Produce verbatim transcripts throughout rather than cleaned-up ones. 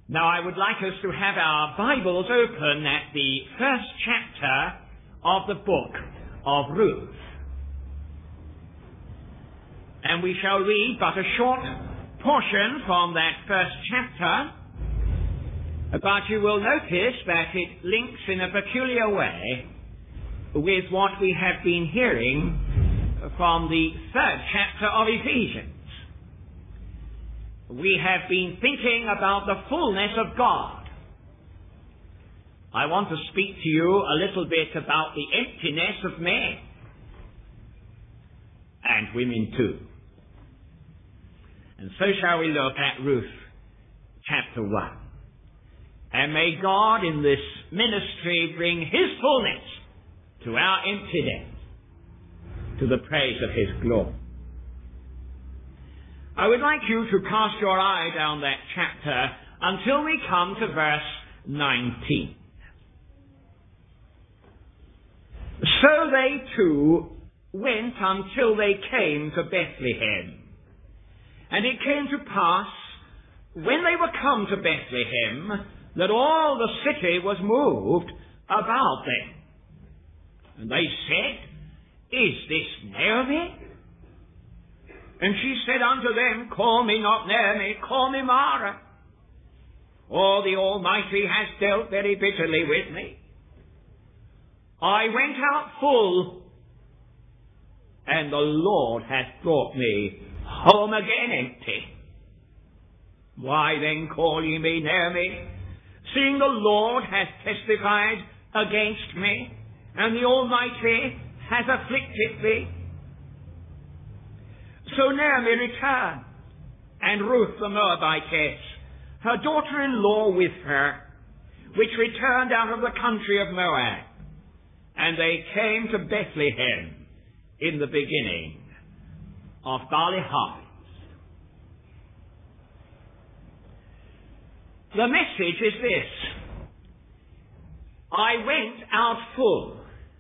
Now I would like us to have our Bibles open at the first chapter of the book of Ruth. And we shall read but a short portion from that first chapter, but you will notice that it links in a peculiar way with what we have been hearing from the third chapter of Ephesians. We have been thinking about the fullness of God. I want to speak to you a little bit about the emptiness of men and women too. And so shall we look at Ruth chapter one. And may God in this ministry bring His fullness to our emptiness, to the praise of His glory. I would like you to cast your eye down that chapter until we come to verse nineteen. So they too went until they came to Bethlehem. And it came to pass, when they were come to Bethlehem, that all the city was moved about them. And they said, Is this Naomi? And she said unto them, Call me not Naomi, call me Mara. For the Almighty has dealt very bitterly with me. I went out full, and the Lord hath brought me home again empty. Why then call ye me Naomi, seeing the Lord hath testified against me, and the Almighty has afflicted me? So Naomi returned, and Ruth the Moabitess, her daughter-in-law with her, which returned out of the country of Moab. And they came to Bethlehem in the beginning of barley harvest. The message is this: I went out full,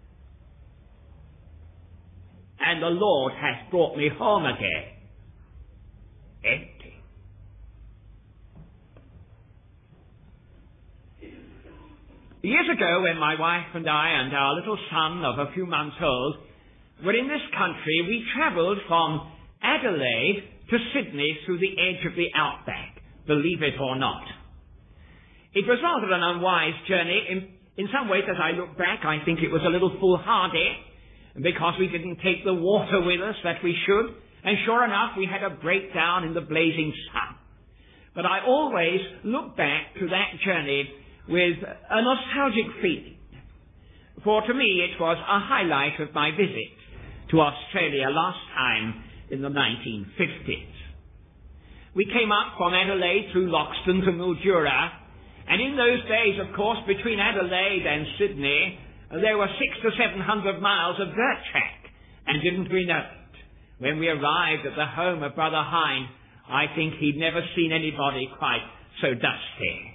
and the Lord hath brought me home again empty. Years ago, when my wife and I and our little son of a few months old were in this country, we travelled from Adelaide to Sydney through the edge of the outback, believe it or not. It was rather an unwise journey. In, in some ways, as I look back, I think it was a little foolhardy, because we didn't take the water with us that we should, and sure enough, we had a breakdown in the blazing sun. But I always look back to that journey with a nostalgic feeling, for to me it was a highlight of my visit to Australia last time in the nineteen fifties. We came up from Adelaide through Loxton to Mildura, and in those days, of course, between Adelaide and Sydney, there were six to seven hundred miles of dirt track, and didn't we know it? When we arrived at the home of Brother Hine, I think he'd never seen anybody quite so dusty.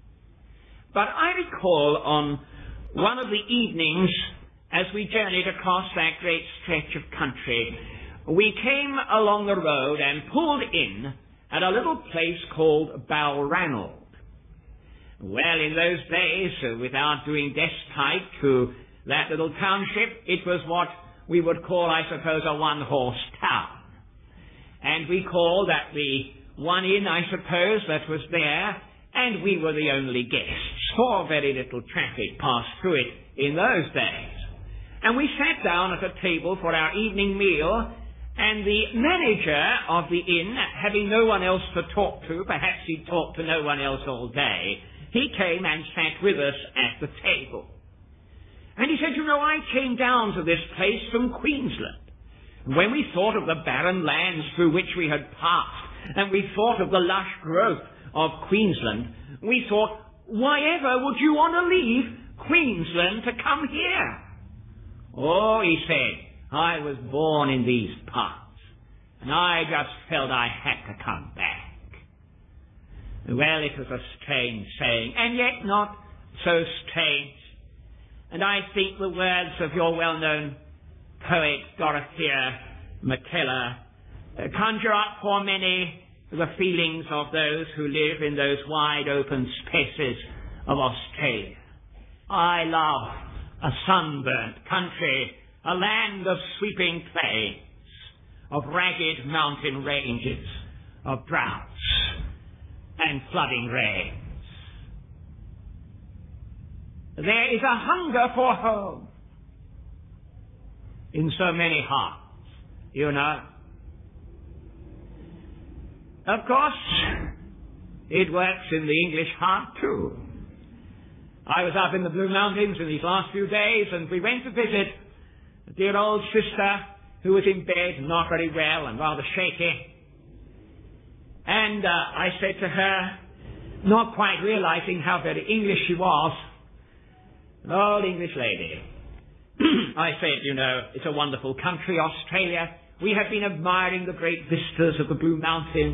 But I recall on one of the evenings, as we journeyed across that great stretch of country, we came along the road and pulled in at a little place called Balranald. Well, in those days, uh, without doing despite to that little township, it was what we would call, I suppose, a one-horse town. And we called at the one inn, I suppose, that was there, and we were the only guests, for very little traffic passed through it in those days. And we sat down at a table for our evening meal, and the manager of the inn, having no one else to talk to, perhaps he'd talked to no one else all day, he came and sat with us at the table. And he said, you know, I came down to this place from Queensland. When we thought of the barren lands through which we had passed, and we thought of the lush growth of Queensland, we thought, why ever would you want to leave Queensland to come here? Oh, he said, I was born in these parts, and I just felt I had to come back. Well, it was a strange saying, and yet not so strange. And I think the words of your well-known poet, Dorothea McKellar, conjure up for many the feelings of those who live in those wide open spaces of Australia. I love a sunburnt country, a land of sweeping plains, of ragged mountain ranges, of droughts and flooding rains. There is a hunger for home in so many hearts, you know. Of course, it works in the English heart too. I was up in the Blue Mountains in these last few days, and we went to visit a dear old sister who was in bed, not very well and rather shaky. And uh, I said to her, not quite realizing how very English she was, an old English lady, I said, you know, it's a wonderful country, Australia. We have been admiring the great vistas of the Blue Mountains.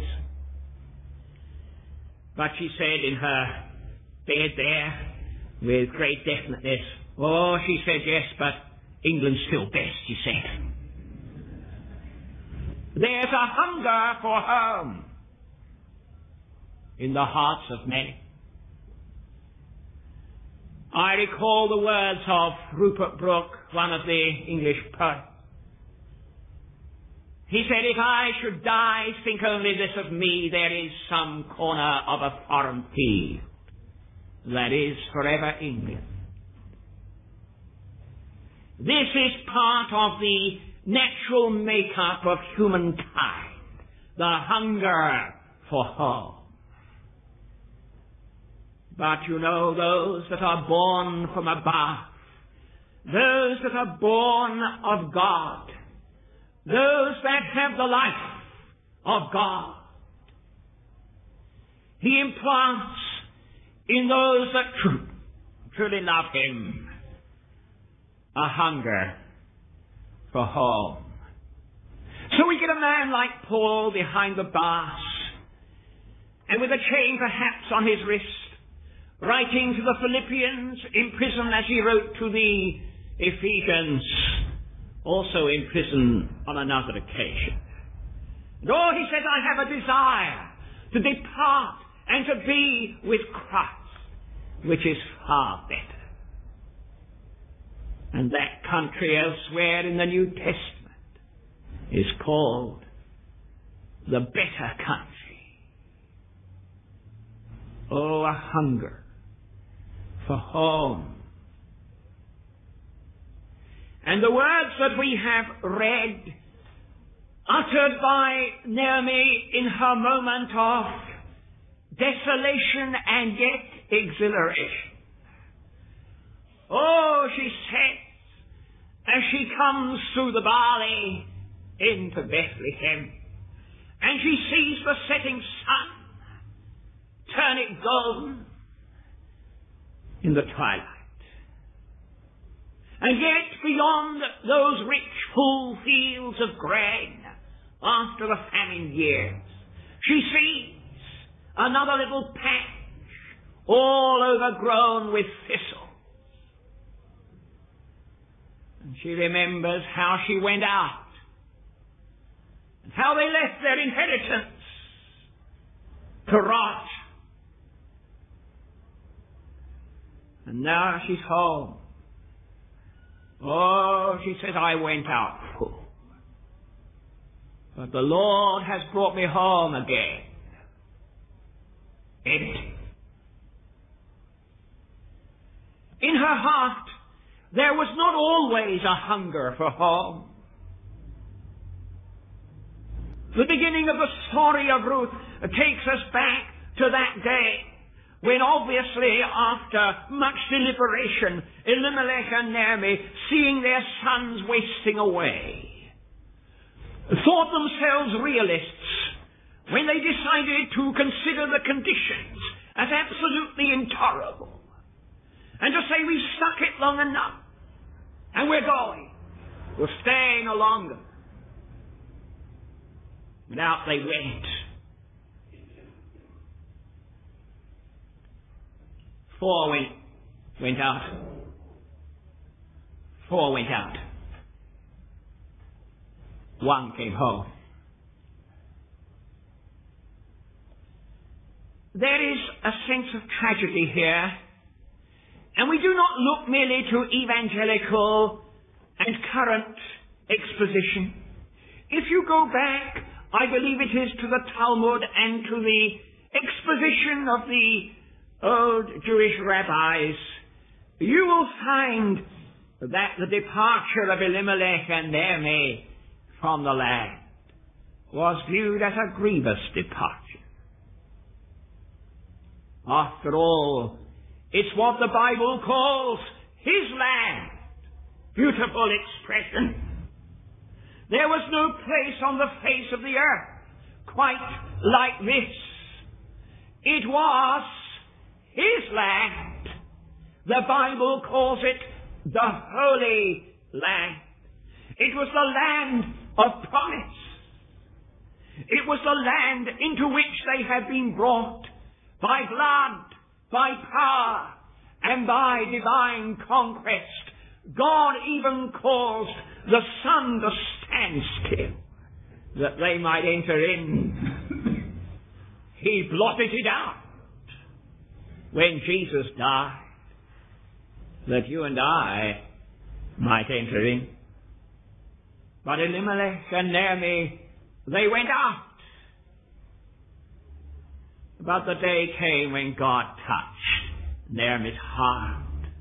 But she said in her bed there, with great definiteness, oh, she said, yes, but England's still best, she said. There's a hunger for home in the hearts of many. I recall the words of Rupert Brooke, one of the English poets. He said, if I should die, think only this of me, there is some corner of a foreign field that is forever England. This is part of the natural makeup of humankind, the hunger for home. But you know, those that are born from above, those that are born of God, those that have the life of God, He implants in those that tr- truly love Him a hunger for home. So we get a man like Paul behind the bars, and with a chain perhaps on his wrist, writing to the Philippians, in prison as he wrote to the Ephesians, also in prison on another occasion. And oh, he says, I have a desire to depart and to be with Christ, which is far better. And that country elsewhere in the New Testament is called the better country. Oh, a hunger for home. And the words that we have read, uttered by Naomi in her moment of desolation and yet exhilaration. Oh, she says, as she comes through the barley into Bethlehem, and she sees the setting sun turn it golden in the twilight. And yet beyond those rich full fields of grain after the famine years, she sees another little patch all overgrown with thistles. And she remembers how she went out and how they left their inheritance to rot. And now she's home. Oh, she says, I went out full, but the Lord has brought me home again empty. In her heart, there was not always a hunger for home. The beginning of the story of Ruth takes us back to that day when, obviously, after much deliberation, Elimelech and Naomi, seeing their sons wasting away, thought themselves realists when they decided to consider the conditions as absolutely intolerable, and to say, we've stuck it long enough, and we're going. We're staying no longer. And out they went. Four went, went out. Four went out. One came home. there is a sense of tragedy here, and we do not look merely to evangelical and current exposition. If you go back, I believe it is to the Talmud and to the exposition of the old Jewish rabbis, you will find that the departure of Elimelech and Naomi from the land was viewed as a grievous departure. After all, it's what the Bible calls his land. Beautiful expression. There was no place on the face of the earth quite like this. It was his land. The Bible calls it the Holy Land. It was the land of promise. It was the land into which they had been brought by blood, by power, and by divine conquest. God even caused the sun to stand still, that they might enter in. He blotted it out when Jesus died, that you and I might enter in. But Elimelech and Naomi, they went out. But the day came when God touched Naomi's heart,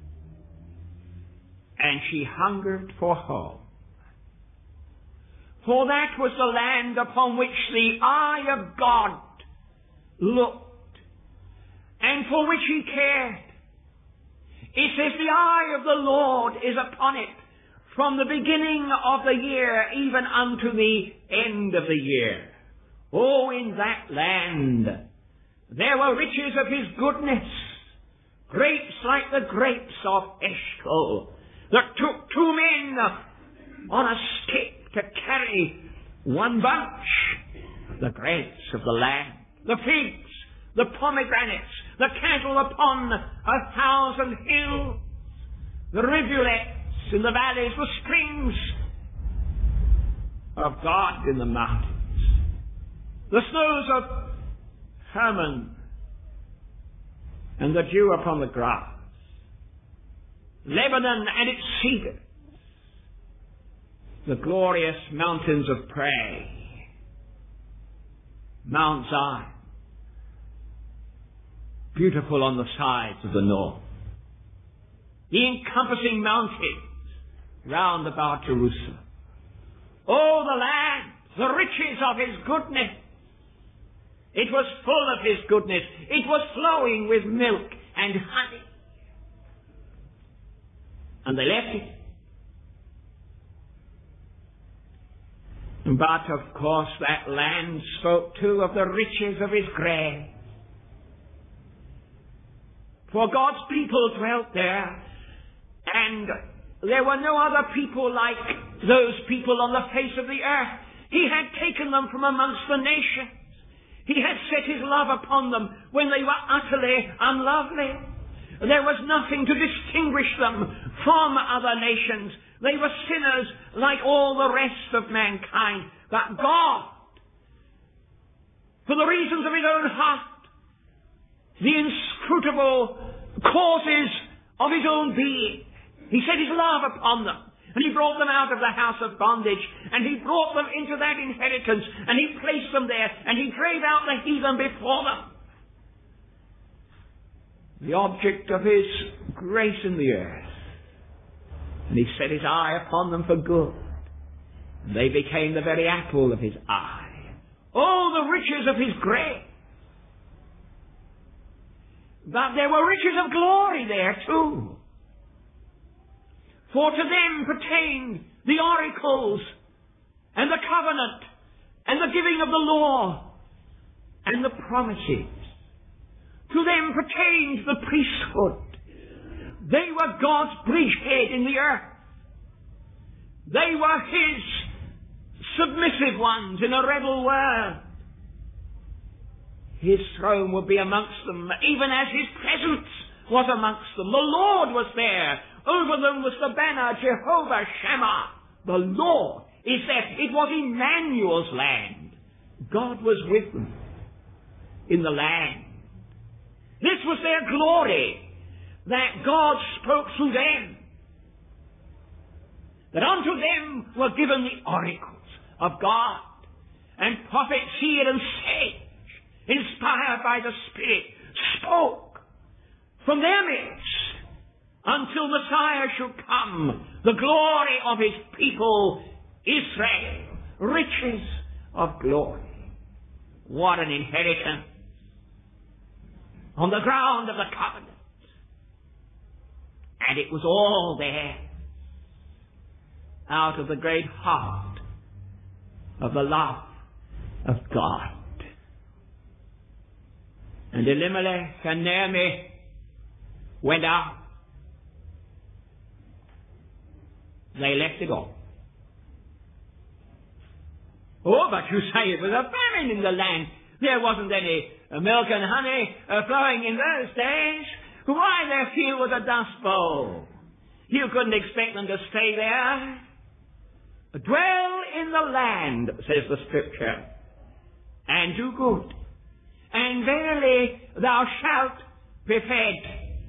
and she hungered for home. For that was the land upon which the eye of God looked, and for which he cared. It says the eye of the Lord is upon it, from the beginning of the year even unto the end of the year. Oh, in that land there were riches of his goodness, grapes like the grapes of Eshcol, that took two men on a stick to carry one bunch. The grapes of the land, the figs, the pomegranates, the cattle upon a thousand hills, the rivulets in the valleys, the springs of God in the mountains, the snows of Hermon, and the dew upon the grass, Lebanon and its cedars, the glorious mountains of prey, Mount Zion, beautiful on the sides of the north, the encompassing mountains round about Jerusalem. Oh, the land, the riches of his goodness. It was full of his goodness. It was flowing with milk and honey. And they left it. But, of course, that land spoke too of the riches of his grace. For God's people dwelt there, and there were no other people like those people on the face of the earth. He had taken them from amongst the nations. He had set his love upon them when they were utterly unlovely. There was nothing to distinguish them from other nations. They were sinners like all the rest of mankind. But God, for the reasons of his own heart, the inscrutable causes of his own being, he set his love upon them. And he brought them out of the house of bondage, and he brought them into that inheritance, and he placed them there, and he drave out the heathen before them. The object of his grace in the earth. And he set his eye upon them for good. And they became the very apple of his eye. Oh, the riches of his grace. But there were riches of glory there too. For to them pertained the oracles and the covenant and the giving of the law and the promises. To them pertained the priesthood. They were God's bridgehead in the earth. They were his submissive ones in a rebel world. His throne would be amongst them, even as his presence was amongst them. The Lord was there. Over them was the banner, Jehovah Shammah. The Lord is there. It was Emmanuel's land. God was with them in the land. This was their glory, that God spoke through them. That unto them were given the oracles of God, and prophets, seer, and sage, inspired by the Spirit, spoke from their midst until Messiah should come, the glory of his people, Israel, riches of glory. What an inheritance on the ground of the covenant. And it was all there out of the great heart of the love of God. And Elimelech and Naomi went out. They left it all. Oh, but you say it was a famine in the land. There wasn't any uh, milk and honey uh, flowing in those days. Why, their field was a dust bowl. You couldn't expect them to stay there. Dwell in the land, says the Scripture, and do good, and verily thou shalt be fed.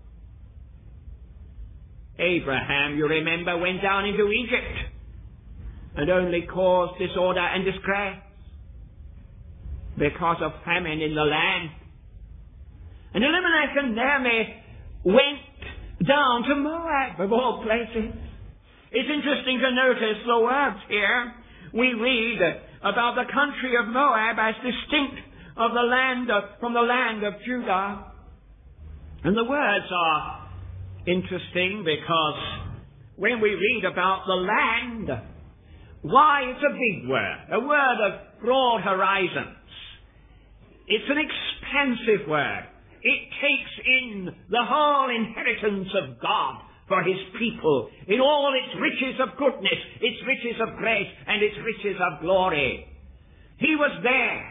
Abraham, you remember, went down into Egypt and only caused disorder and disgrace because of famine in the land. And Elimelech and Naomi went down to Moab, of all places. It's interesting to notice the words here. We read about the country of Moab as distinct of the land of, from the land of Judah. And the words are interesting because when we read about the land, why, it's a big word, a word of broad horizons. It's an expansive word. It takes in the whole inheritance of God for his people in all its riches of goodness, its riches of grace, and its riches of glory. He was there.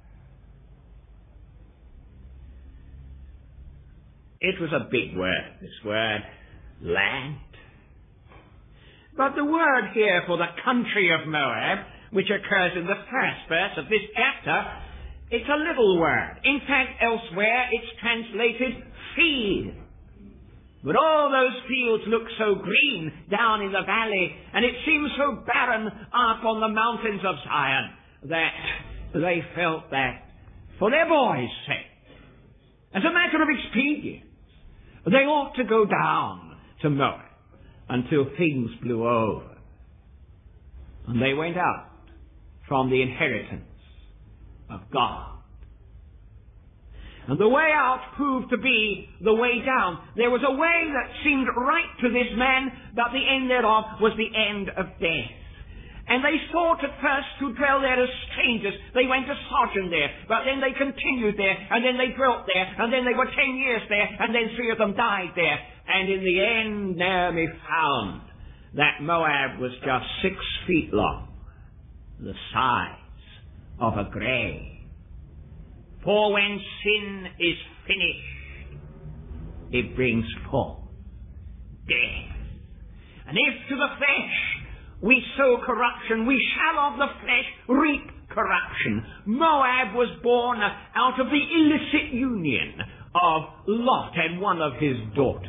It was a big word, this word, land. But the word here for the country of Moab, which occurs in the first verse of this chapter, it's a little word. In fact, elsewhere it's translated field. But all those fields look so green down in the valley, and it seems so barren up on the mountains of Zion, that they felt that for their boys' sake, as a matter of expedience, they ought to go down to Moab until things blew over. And they went out from the inheritance of God. And the way out proved to be the way down. There was a way that seemed right to this man, but the end thereof was the end of death. And they sought at first to dwell there as strangers. They went to sojourn there, but then they continued there, and then they dwelt there, and then they were ten years there, and then three of them died there. And in the end, Naomi found that Moab was just six feet long, the size of a grave. For when sin is finished, it brings forth death. And if to the flesh we sow corruption, we shall of the flesh reap corruption. Moab was born out of the illicit union of Lot and one of his daughters.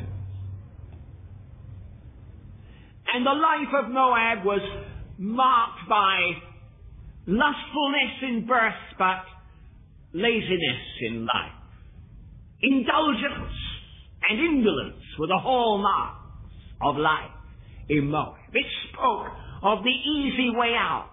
And the life of Moab was marked by lustfulness in birth, but laziness in life. Indulgence and indolence were the hallmarks of life in Moab. It spoke of the easy way out.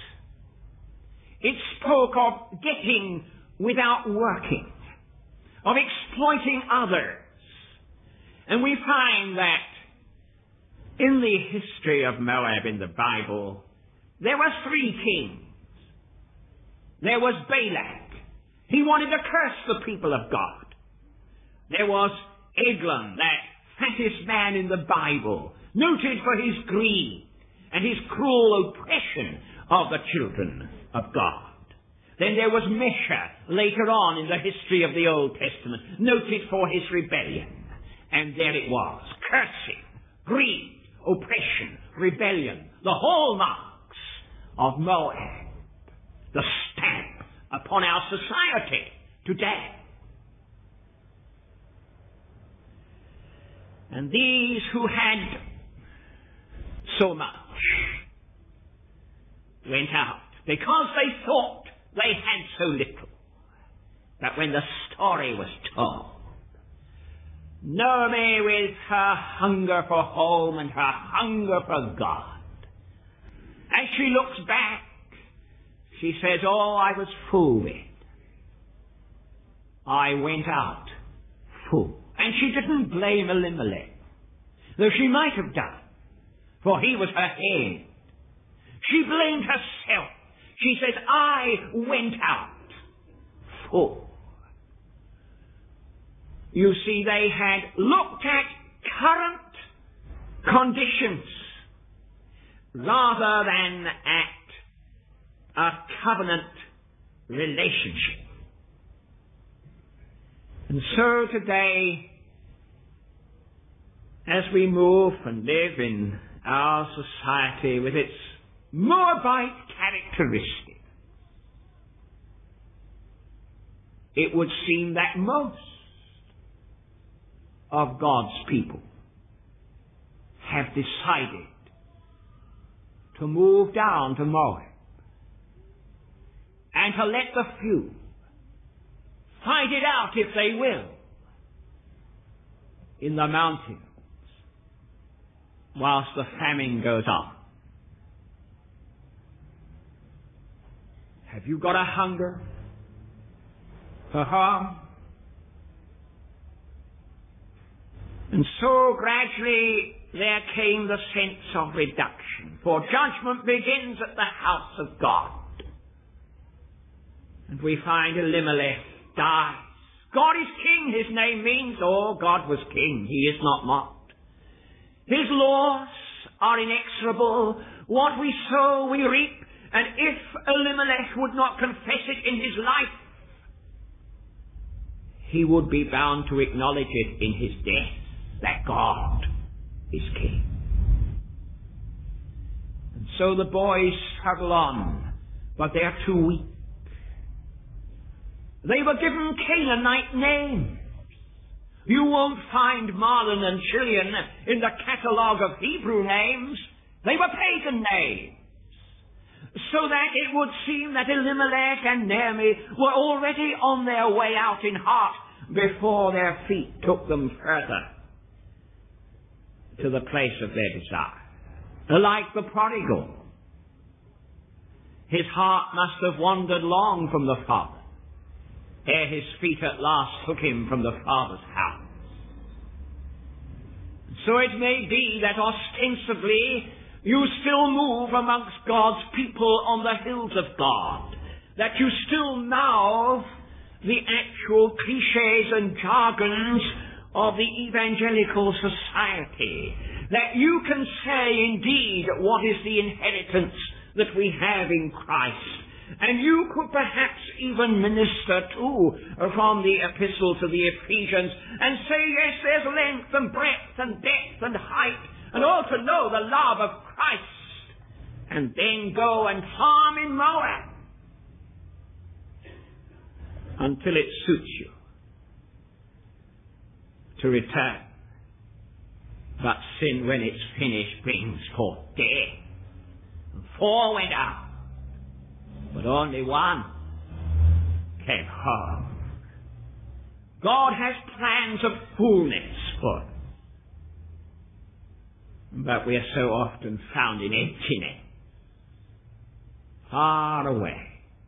It spoke of getting without working, of exploiting others. And we find that in the history of Moab in the Bible, there were three kings. There was Balak. He wanted to curse the people of God. There was Eglon, that fattest man in the Bible, noted for his greed and his cruel oppression of the children of God. Then there was Mesha, later on in the history of the Old Testament, noted for his rebellion. And there it was, cursing, greed, oppression, rebellion, the hallmarks of Moab, the stamp upon our society today. And these who had so much went out because they thought they had so little. But when the story was told, Naomi, with her hunger for home and her hunger for God, as she looks back, she says, oh, I was fooled. I went out fool. And she didn't blame Elimelech, though she might have done, for he was her head. She blamed herself. She says, I went out fool. You see, they had looked at current conditions rather than at a covenant relationship. And so today, as we move and live in our society with its Moabite characteristics, it would seem that most of God's people have decided to move down to Moab and to let the few fight it out, if they will, in the mountains whilst the famine goes on. Have you got a hunger for harm? And so gradually there came the sense of reduction, for judgment begins at the house of God. And we find Elimelech dies. God is king, his name means. Oh, God was king, he is not mocked. His laws are inexorable. What we sow, we reap. And if Elimelech would not confess it in his life, he would be bound to acknowledge it in his death, that God is king. And so the boys struggle on, but they are too weak. They were given Canaanite names. You won't find Marlon and Chilion in the catalogue of Hebrew names. They were pagan names. So that it would seem that Elimelech and Naomi were already on their way out in heart before their feet took them further to the place of their desire. Like the prodigal, his heart must have wandered long from the Father, ere his feet at last took him from the Father's house. So it may be that ostensibly you still move amongst God's people on the hills of God, that you still mouth the actual cliches and jargons of the evangelical society, that you can say indeed what is the inheritance that we have in Christ. And you could perhaps even minister too from the epistle to the Ephesians and say, yes, there's length and breadth and depth and height, and all to know the love of Christ, and then go and farm in Moab until it suits you to return. But sin, when it's finished, brings forth death. And four went out, but only one came home. God has plans of fullness for us, but we are so often found in emptiness, far away,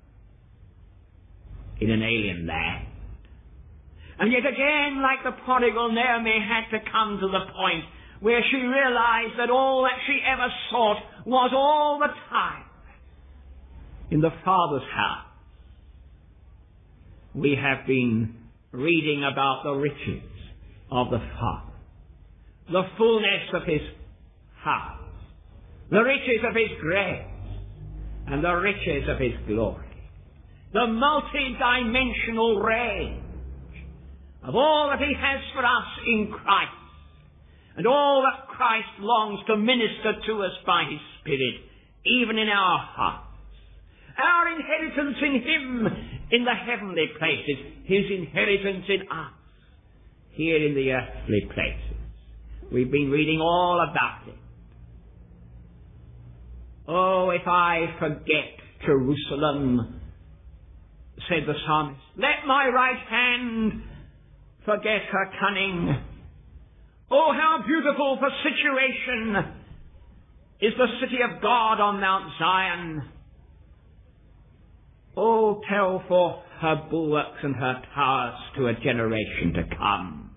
in an alien land. And yet again, like the prodigal, Naomi had to come to the point where she realized that all that she ever sought was all the time in the Father's house. We have been reading about the riches of the Father, the fullness of his house, the riches of his grace, and the riches of his glory, the multi-dimensional range of all that he has for us in Christ, and all that Christ longs to minister to us by his Spirit, even in our hearts. Our inheritance in him in the heavenly places, his inheritance in us here in the earthly places. We've been reading all about it. Oh, if I forget Jerusalem, said the psalmist, let my right hand forget her cunning. Oh, how beautiful for situation is the city of God on Mount Zion. Oh, tell forth her bulwarks and her towers to a generation to come.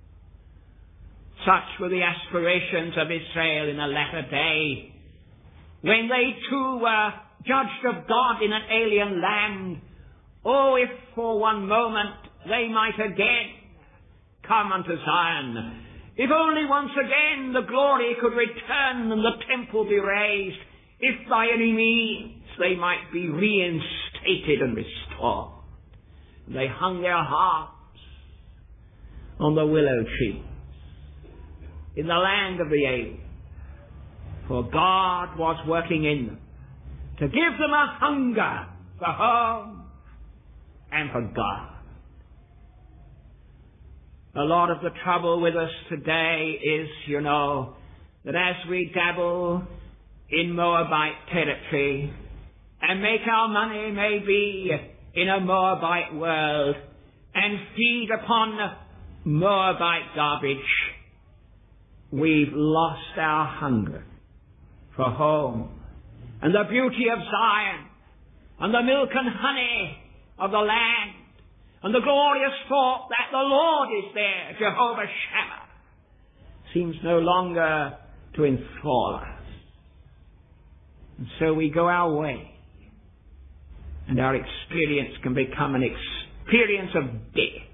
Such were the aspirations of Israel in a latter day, when they too were judged of God in an alien land. Oh, if for one moment they might again come unto Zion. If only once again the glory could return and the temple be raised. If by any means they might be reinstated and restored. They hung their harps on the willow tree in the land of the alien. For God was working in them to give them a hunger for home and for God. A lot of the trouble with us today is, you know, that as we dabble in Moabite territory and make our money maybe in a Moabite world and feed upon Moabite garbage, we've lost our hunger for home and the beauty of Zion and the milk and honey of the land and the glorious thought that the Lord is there, Jehovah Shammah, seems no longer to enthrall us. And so we go our way, and our experience can become an experience of death,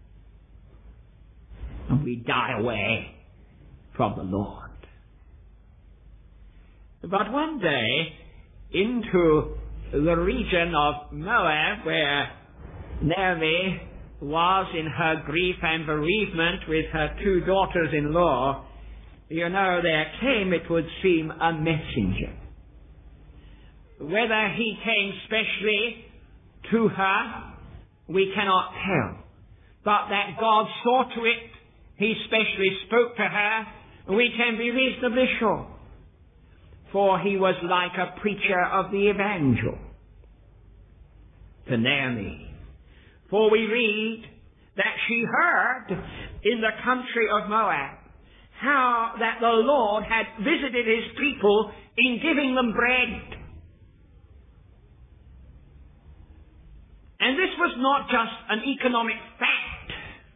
and we die away from the Lord. But one day, into the region of Moab, where Naomi was in her grief and bereavement with her two daughters-in-law, you know, there came, it would seem, a messenger. Whether he came specially to her, we cannot tell. But that God saw to it, he specially spoke to her, we can be reasonably sure. For he was like a preacher of the evangel to Naomi. For we read that she heard in the country of Moab how that the Lord had visited his people in giving them bread. And this was not just an economic fact.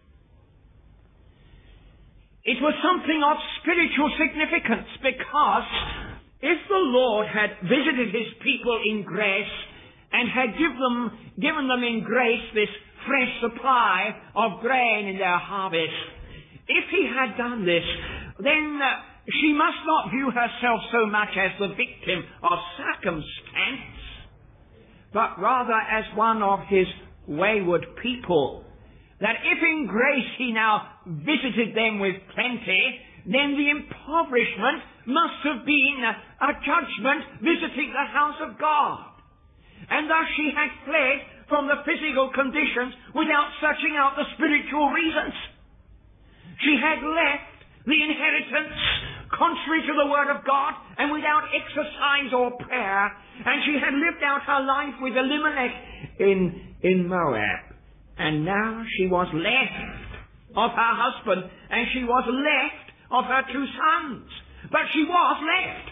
It was something of spiritual significance, because if the Lord had visited his people in grace and had give them, given them in grace this fresh supply of grain in their harvest, if he had done this, then uh, she must not view herself so much as the victim of circumstance, but rather as one of his wayward people. That if in grace he now visited them with plenty, then the impoverishment must have been a, a judgment visiting the house of God. And thus she had fled from the physical conditions without searching out the spiritual reasons. She had left the inheritance contrary to the word of God and without exercise or prayer, and she had lived out her life with Elimelech in, in Moab. And now she was left of her husband, and she was left of her two sons. But she was left.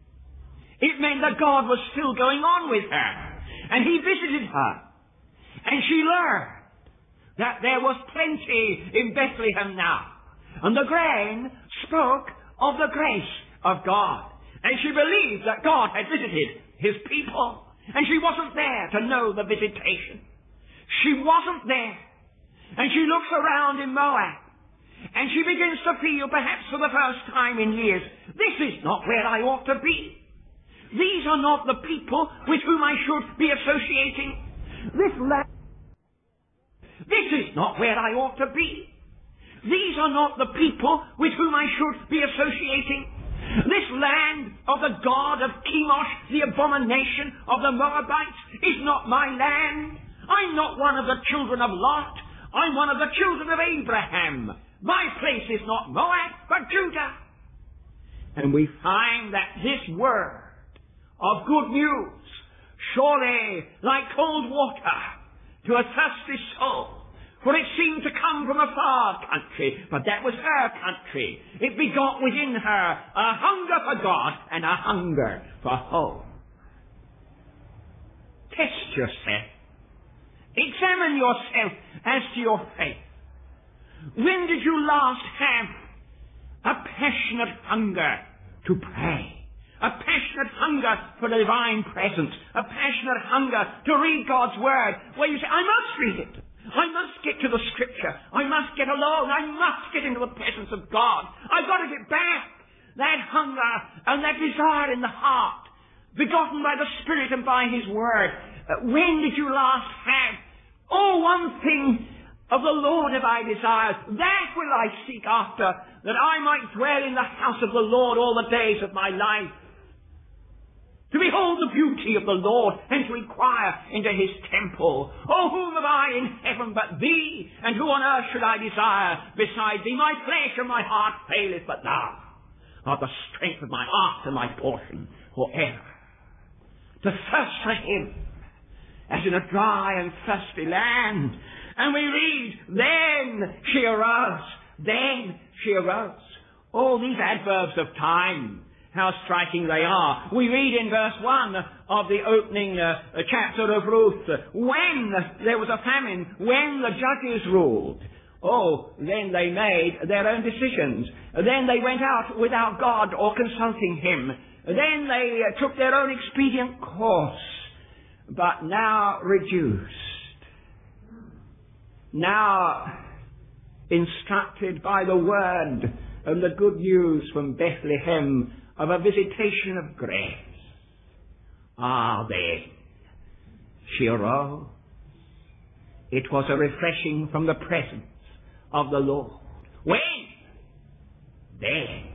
It meant that God was still going on with her, and he visited her. And she learned that there was plenty in Bethlehem now. And the grain spoke of the grace of God. And she believed that God had visited his people. And she wasn't there to know the visitation. She wasn't there. And she looks around in Moab. And she begins to feel, perhaps for the first time in years, this is not where I ought to be. These are not the people with whom I should be associating. This land, this is not where I ought to be. These are not the people with whom I should be associating. This land of the god of Chemosh, the abomination of the Moabites, is not my land. I'm not one of the children of Lot. I'm one of the children of Abraham. My place is not Moab, but Judah. And we find that this word of good news, surely like cold water to a thirsty soul, for it seemed to come from a far country, but that was her country. It begot within her a hunger for God and a hunger for home. Test yourself. Examine yourself as to your faith. When did you last have a passionate hunger to pray? A passionate hunger for the divine presence? A passionate hunger to read God's Word, where you say, I must read it. I must get to the Scripture. I must get alone. I must get into the presence of God. I've got to get back. That hunger and that desire in the heart, begotten by the Spirit and by His Word. Uh, when did you last have, oh, one thing of the Lord have I desired, that will I seek after, that I might dwell in the house of the Lord all the days of my life, to behold the beauty of the Lord, and to inquire into His temple. Oh, whom have I in heaven but Thee? And who on earth should I desire beside Thee? My flesh and my heart faileth, but Thou art the strength of my heart and my portion forever. To thirst for Him, as in a dry and thirsty land. And we read, then she arose, then she arose. All these adverbs of time, how striking they are. We read in verse one of the opening uh, chapter of Ruth, when there was a famine, when the judges ruled, oh, then they made their own decisions. Then they went out without God or consulting Him. Then they uh, took their own expedient course, but now reduced. Now instructed by the word and the good news from Bethlehem of a visitation of grace. Ah, then, she arose. It was a refreshing from the presence of the Lord. When? Then.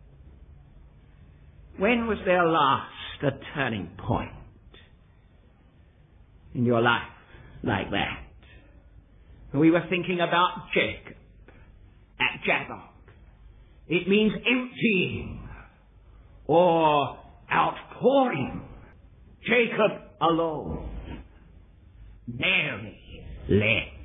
When was there last a turning point in your life like that? We were thinking about Jacob at Jabbok. It means emptying or outpouring. Jacob alone. Mary led.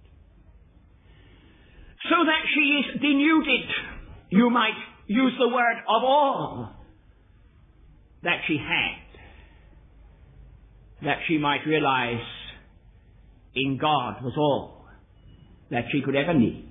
So that she is denuded, you might use the word, of all that she had, that she might realize in God was all that she could ever need.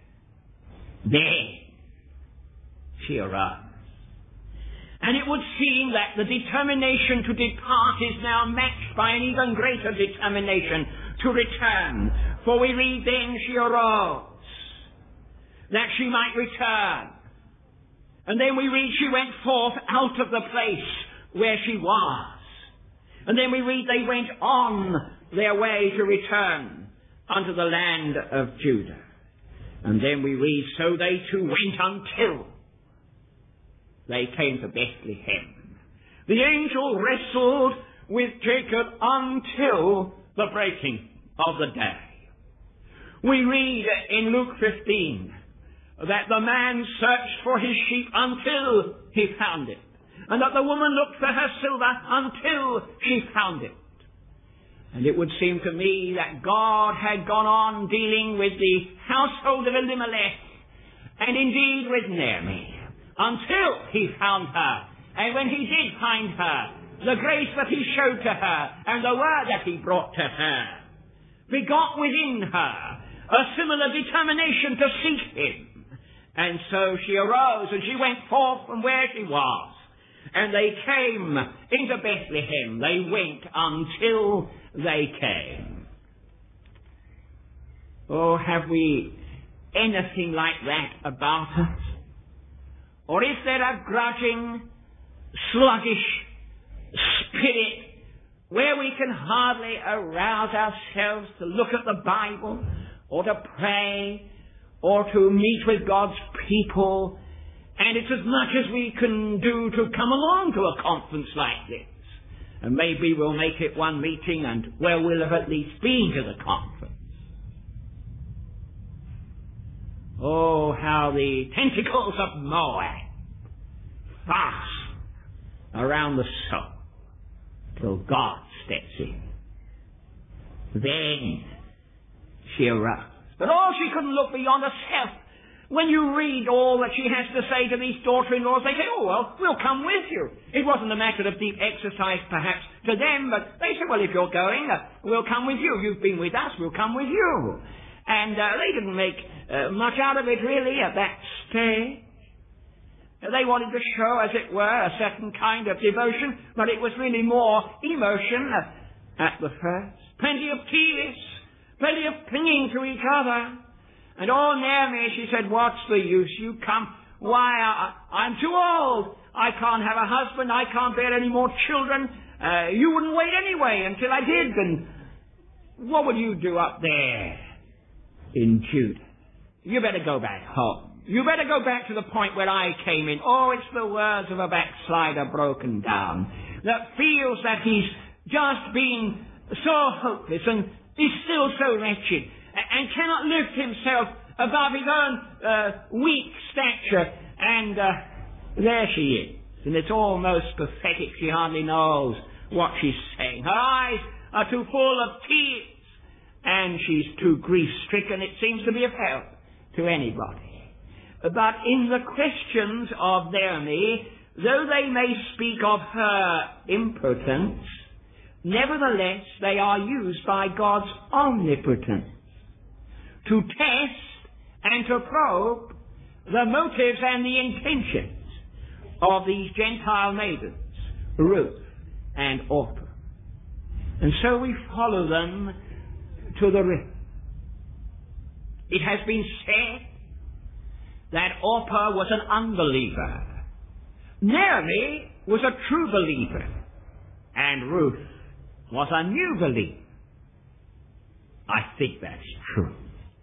Then she arose. And it would seem that the determination to depart is now matched by an even greater determination to return. For we read, then she arose, that she might return. And then we read, she went forth out of the place where she was. And then we read, they went on their way to return unto the land of Judah. And then we read, so they too went until they came to Bethlehem. The angel wrestled with Jacob until the breaking of the day. We read in Luke fifteen that the man searched for his sheep until he found it, and that the woman looked for her silver until she found it. And it would seem to me that God had gone on dealing with the household of Elimelech, and indeed with Naomi, until he found her. And when he did find her, the grace that he showed to her and the word that he brought to her begot within her a similar determination to seek him. And so she arose and she went forth from where she was. And they came into Bethlehem. They went until they came. Oh, have we anything like that about us? Or is there a grudging, sluggish spirit where we can hardly arouse ourselves to look at the Bible or to pray or to meet with God's people? And it's as much as we can do to come along to a conference like this. And maybe we'll make it one meeting and, well, we'll have at least been to the conference. Oh, how the tentacles of Moab fast around the soul till God steps in. Then she arose. But oh, she couldn't look beyond herself. When you read all that she has to say to these daughter-in-laws, they say, oh, well, we'll come with you. It wasn't a matter of deep exercise, perhaps, to them, but they said, well, if you're going, uh, we'll come with you. You've been with us, we'll come with you. And uh, they didn't make uh, much out of it, really, at that stage. They wanted to show, as it were, a certain kind of devotion, but it was really more emotion uh, at the first. Plenty of tears, plenty of clinging to each other. And oh, Naomi, she said, what's the use? You come. Why, I, I'm too old. I can't have a husband. I can't bear any more children. Uh, you wouldn't wait anyway until I did. And what would you do up there in Judah? You better go back home. You better go back to the point where I came in. Oh, it's the words of a backslider broken down, that feels that he's just been so hopeless and is still so wretched, and cannot lift himself above his own uh, weak stature. And uh, there she is. And it's almost pathetic. She hardly knows what she's saying. Her eyes are too full of tears, and she's too grief-stricken, it seems, to be of help to anybody. But in the questions of Naomi, though they may speak of her impotence, nevertheless they are used by God's omnipotence to test and to probe the motives and the intentions of these Gentile maidens, Ruth and Orpah. And so we follow them to the river. It has been said that Orpah was an unbeliever. Naomi was a true believer. And Ruth was a new believer. I think that's true.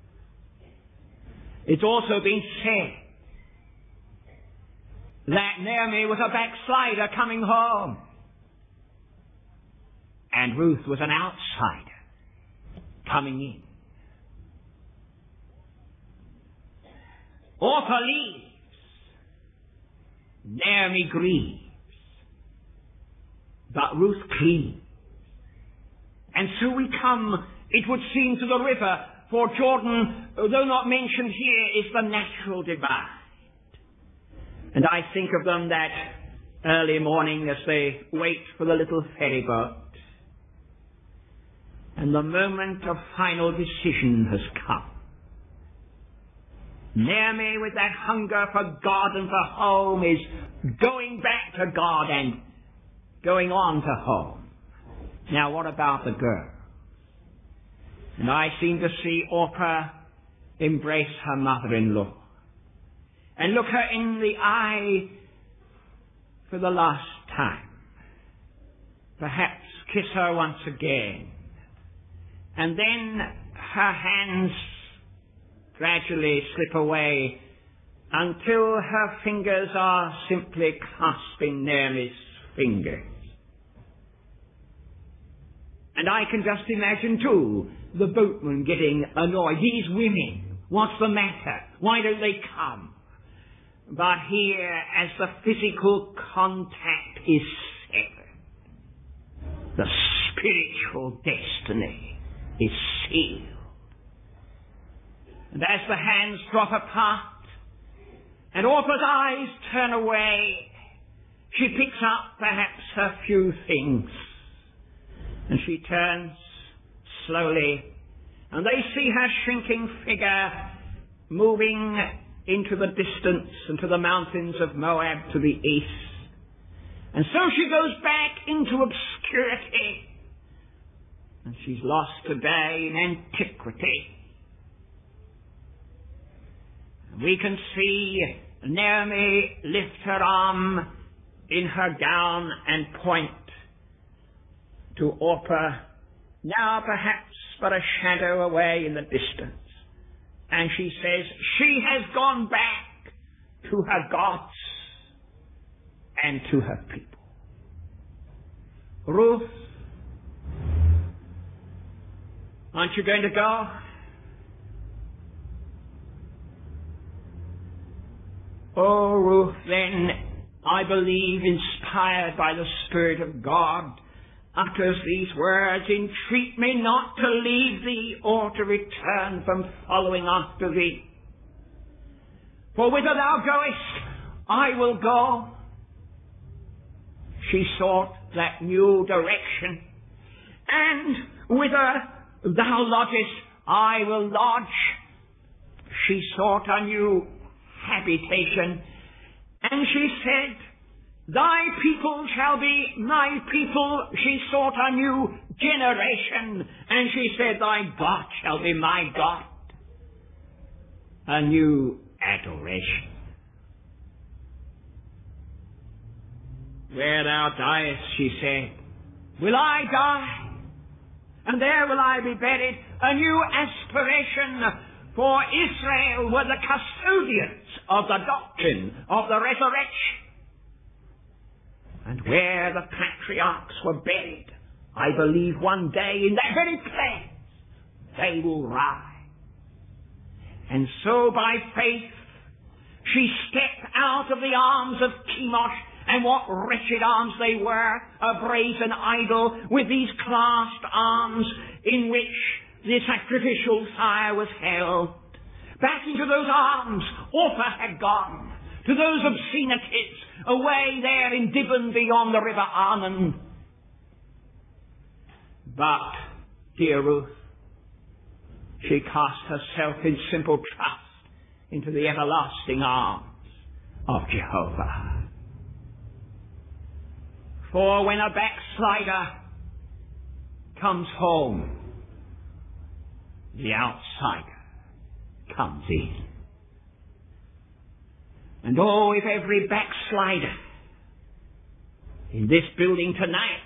It's also been said that Naomi was a backslider coming home, and Ruth was an outsider coming in. Orpah leaves, Naomi grieves, but Ruth cleaves. And so we come, it would seem, to the river, for Jordan, though not mentioned here, is the natural divide. And I think of them that early morning as they wait for the little ferry boat. And the moment of final decision has come. Naomi, with that hunger for God and for home, is going back to God and going on to home. Now, what about the girl? And I seem to see Orpah embrace her mother-in-law and look her in the eye for the last time. Perhaps kiss her once again. And then her hands gradually slip away until her fingers are simply clasping Naomi's fingers. And I can just imagine, too, the boatman getting annoyed. These women, what's the matter? Why don't they come? But here, as the physical contact is severed, the spiritual destiny is sealed. And as the hands drop apart, and Orpah's eyes turn away, she picks up perhaps a few things. And she turns slowly, and they see her shrinking figure moving into the distance and to the mountains of Moab to the east. And so she goes back into obscurity, and she's lost today in antiquity. We can see Naomi lift her arm in her gown and point to Orpah, now perhaps but a shadow away in the distance. And she says, she has gone back to her gods and to her people. Ruth, aren't you going to go? Oh, Ruth, then, I believe, inspired by the Spirit of God, utters these words, "Entreat me not to leave thee or to return from following after thee. For whither thou goest, I will go." She sought that new direction. "And whither thou lodgest, I will lodge." She sought a new habitation. And she said, "Thy people shall be my people." She sought a new generation. And she said, "Thy God shall be my God." A new adoration. "Where thou diest," she said, "will I die, and there will I be buried." A new aspiration, for Israel were the custodians of the doctrine of the resurrection. And where the patriarchs were buried, I believe one day in that very place they will rise. And so by faith she stepped out of the arms of Chemosh, and what wretched arms they were, a brazen idol with these clasped arms in which the sacrificial fire was held. Back into those arms Orpah had gone, to those obscenities away there in Dibon beyond the river Arnon. But, dear Ruth, she cast herself in simple trust into the everlasting arms of Jehovah. For when a backslider comes home, the outsider comes in. And oh, if every backslider in this building tonight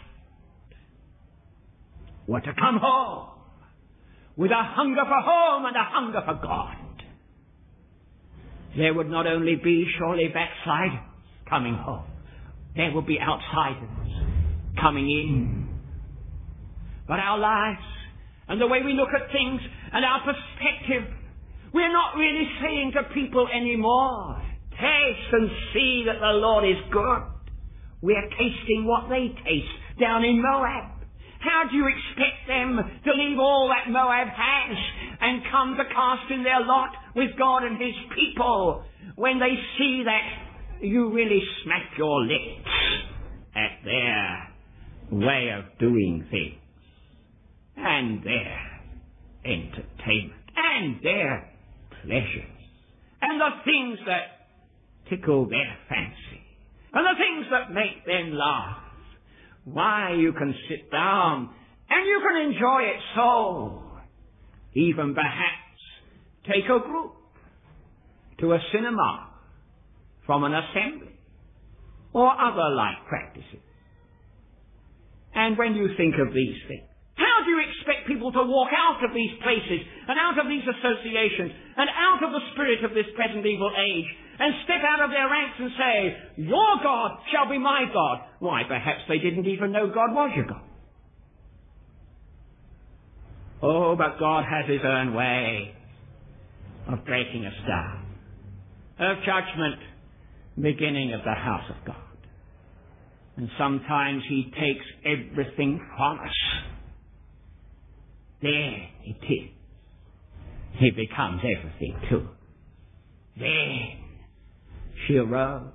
were to come home with a hunger for home and a hunger for God, there would not only be surely backsliders coming home, there would be outsiders coming in. But our lives and the way we look at things and our perspective, we're not really saying to people anymore, "Taste and see that the Lord is good." We're tasting what they taste down in Moab. How do you expect them to leave all that Moab has and come to cast in their lot with God and His people when they see that you really smack your lips at their way of doing things and their entertainment and their pleasures and the things that tickle their fancy and the things that make them laugh? Why, you can sit down and you can enjoy it so. Even perhaps take a group to a cinema from an assembly or other like practices. And when you think of these things, how do you expect people to walk out of these places and out of these associations and out of the spirit of this present evil age and step out of their ranks and say, "Your God shall be my God"? Why, perhaps they didn't even know God was your God. Oh, but God has His own way of breaking us down, of judgment, beginning of the house of God. And sometimes He takes everything from us. There it is. He becomes everything too. Then she arose.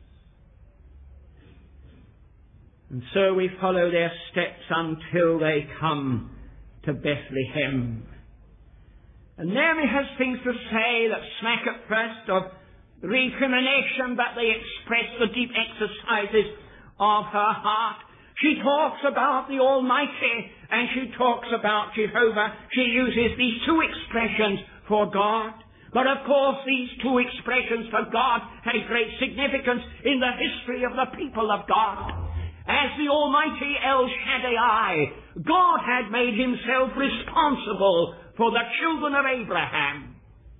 And so we follow their steps until they come to Bethlehem. And Naomi has things to say that smack at first of recrimination, but they express the deep exercises of her heart. She talks about the Almighty and she talks about Jehovah. She uses these two expressions for God. But of course these two expressions for God had great significance in the history of the people of God. As the Almighty El Shaddai, God had made Himself responsible for the children of Abraham.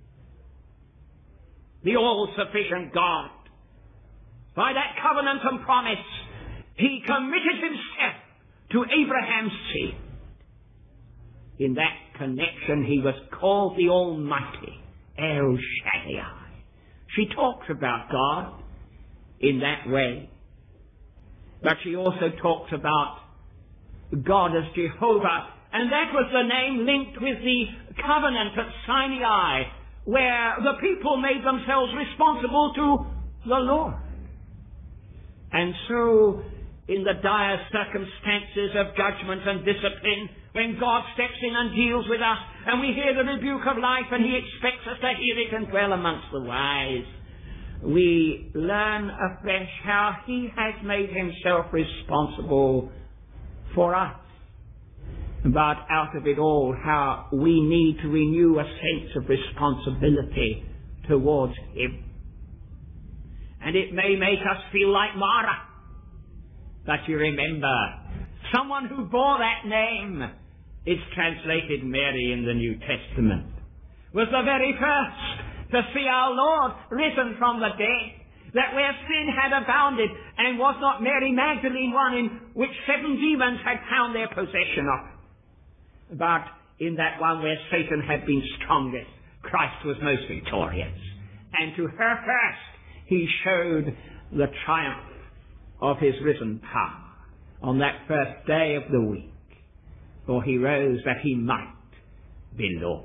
The all-sufficient God. By that covenant and promise, He committed Himself to Abraham's seed. In that connection, He was called the Almighty El Shaddai. She talks about God in that way. But she also talks about God as Jehovah. And that was the name linked with the covenant at Sinai, where the people made themselves responsible to the Lord. And so, in the dire circumstances of judgment and discipline, when God steps in and deals with us, and we hear the rebuke of life, and He expects us to hear it and dwell amongst the wise, we learn afresh how He has made Himself responsible for us. But out of it all, how we need to renew a sense of responsibility towards Him. And it may make us feel like Mara. But you remember, someone who bore that name is translated Mary in the New Testament, was the very first to see our Lord risen from the dead. That where sin had abounded, and was not Mary Magdalene one in which seven demons had found their possession of, but in that one where Satan had been strongest, Christ was most victorious. And to her first, He showed the triumph of His risen power on that first day of the week. For He rose that He might be Lord.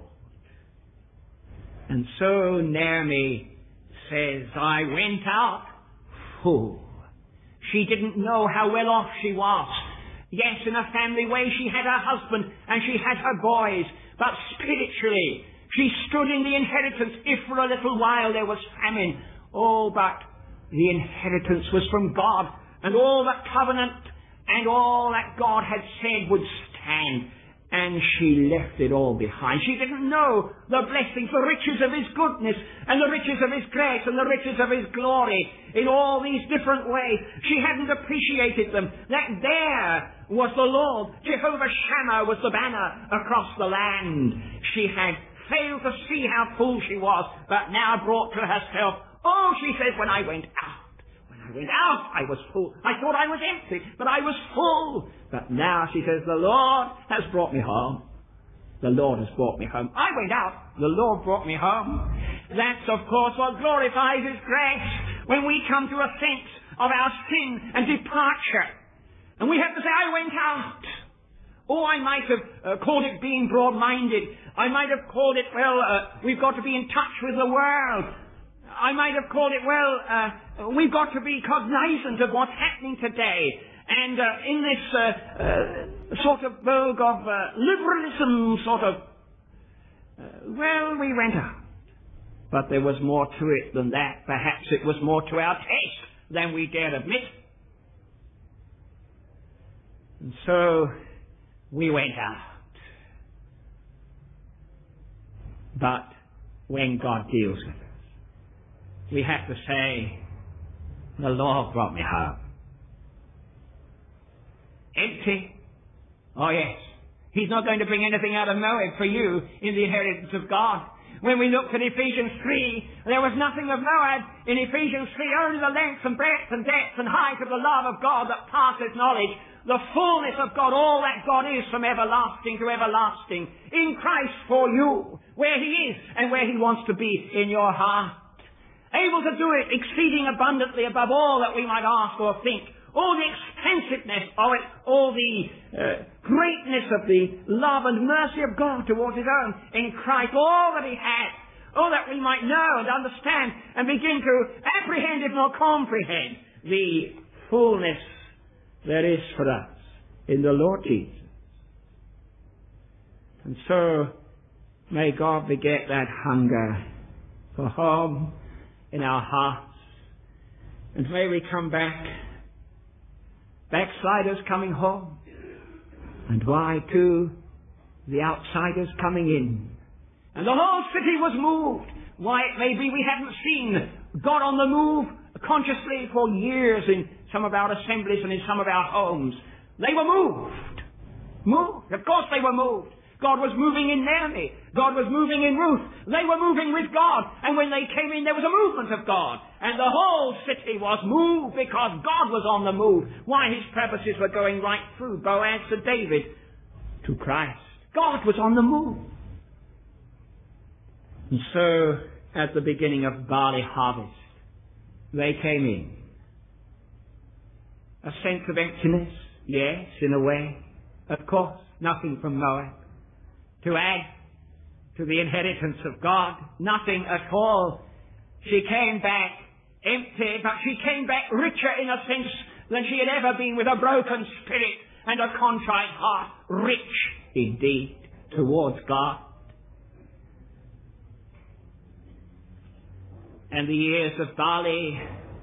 And so Naomi says, I went out full. She didn't know how well off she was. Yes, in a family way she had her husband and she had her boys, but spiritually she stood in the inheritance if for a little while there was famine. Oh, but the inheritance was from God, and all that covenant and all that God had said would stand. And she left it all behind. She didn't know the blessings, the riches of His goodness, and the riches of His grace, and the riches of His glory in all these different ways. She hadn't appreciated them. That there was the Lord. Jehovah Shammah was the banner across the land. She had failed to see how full she was, but now brought to herself, oh, she says, when I went out, when I went out, I was full. I thought I was empty, but I was full. But now, she says, the Lord has brought me home. The Lord has brought me home. I went out. The Lord brought me home. That's, of course, what glorifies His grace when we come to a sense of our sin and departure. And we have to say, I went out. Oh, I might have uh, called it being broad-minded. I might have called it, well, uh, we've got to be in touch with the world. I might have called it, well, uh, we've got to be cognizant of what's happening today. And uh, in this uh, uh, sort of vogue of uh, liberalism, sort of, uh, well, we went out. But there was more to it than that. Perhaps it was more to our taste than we dared admit. And so we went out. But when God deals with us, we have to say, the Lord brought me home. Empty? Oh yes. He's not going to bring anything out of Moab for you in the inheritance of God. When we looked at Ephesians three, there was nothing of Moab in Ephesians three, only the length and breadth and depth and height of the love of God that passeth knowledge, the fullness of God, all that God is from everlasting to everlasting, in Christ for you, where He is and where He wants to be in your heart. Able to do it exceeding abundantly above all that we might ask or think. All the extensiveness of it, all the uh, greatness of the love and mercy of God towards His own in Christ, all that He has, all that we might know and understand and begin to apprehend, if not comprehend, the fullness there is for us in the Lord Jesus. And so, may God beget that hunger for home in our hearts, and may we come back, backsliders coming home, and why too, the outsiders coming in. And the whole city was moved. Why, it may be we hadn't seen God on the move consciously for years in some of our assemblies and in some of our homes. They were moved. Moved. Of course they were moved. God was moving in Naomi. God was moving in Ruth. They were moving with God. And when they came in, there was a movement of God. And the whole city was moved because God was on the move. Why? His purposes were going right through Boaz to David to Christ. God was on the move. And so, at the beginning of barley harvest, they came in. A sense of emptiness, yes, in a way. Of course, nothing from Moab to add to the inheritance of God, nothing at all. She came back empty, but she came back richer in a sense than she had ever been, with a broken spirit and a contrite heart, rich indeed towards God. And the ears of barley,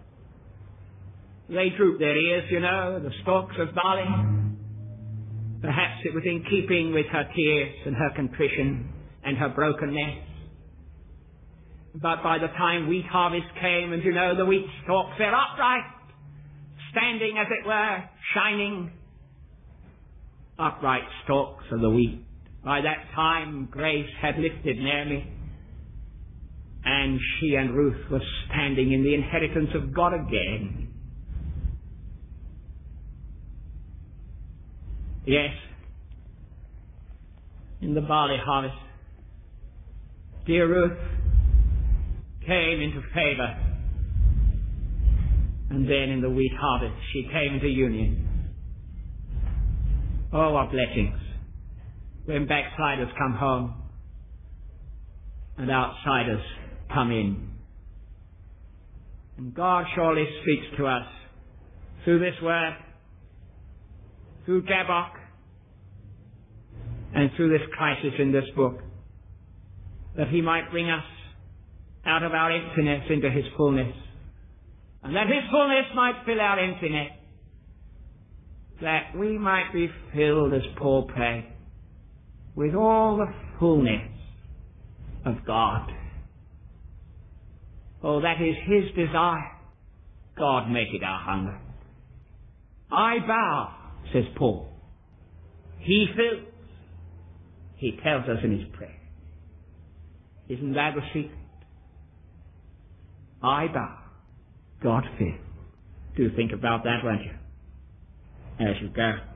they droop their ears, you know, the stalks of barley. Perhaps it was in keeping with her tears and her contrition and her brokenness. But by the time wheat harvest came, and you know, the wheat stalks, they're upright, standing as it were, shining, upright stalks of the wheat. By that time, grace had lifted Naomi, and she and Ruth were standing in the inheritance of God again. Yes, in the barley harvest, dear Ruth came into favor, and then in the wheat harvest she came into union. Oh, what blessings when backsliders come home and outsiders come in. And God surely speaks to us through this word, through Jabbok, and through this crisis in this book, that he might bring us out of our emptiness into his fullness, and that his fullness might fill our emptiness, that we might be filled, as Paul prayed, with all the fullness of God. Oh, that is his desire. God make it our hunger. I bow, says Paul. He fills. He tells us in his prayer. Isn't that the secret? I bow. God fills. Do think about that, won't you? As you go.